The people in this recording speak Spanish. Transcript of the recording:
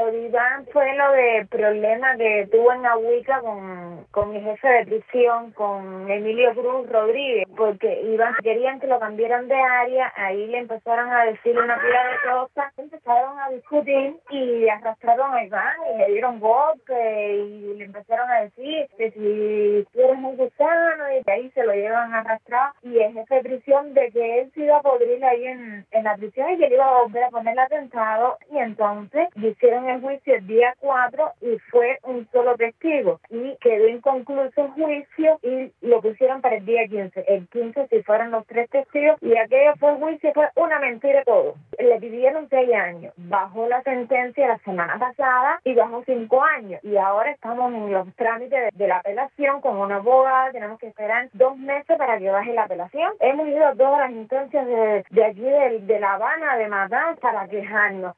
lo de Iván fue lo de problema que tuvo en Ahuica con mi jefe de prisión, con Emilio Cruz Rodríguez, porque Iván querían que lo cambiaran de área, ahí le empezaron a decir una pila de cosas, empezaron a discutir y arrastraron a Iván y le dieron golpe y le empezaron a decir que si tú eres un gusano, y de ahí se lo llevan arrastrado, y el jefe de prisión de que él se iba a podrir ahí en la prisión y que le iba a volver a poner el atentado, y entonces hicieron el juicio el día 4 y fue un solo testigo y quedó inconcluso el juicio y lo pusieron para el día 15. El 15 si fueron los 3 testigos y aquello fue el juicio, fue una mentira todo. Le pidieron 6 años, bajó la sentencia la semana pasada y bajó 5 años y ahora estamos en los trámites de la apelación con una abogada, tenemos que esperar 2 meses para que baje la apelación. Hemos ido a todas las instancias de aquí de La Habana, de Matán, para quejarnos.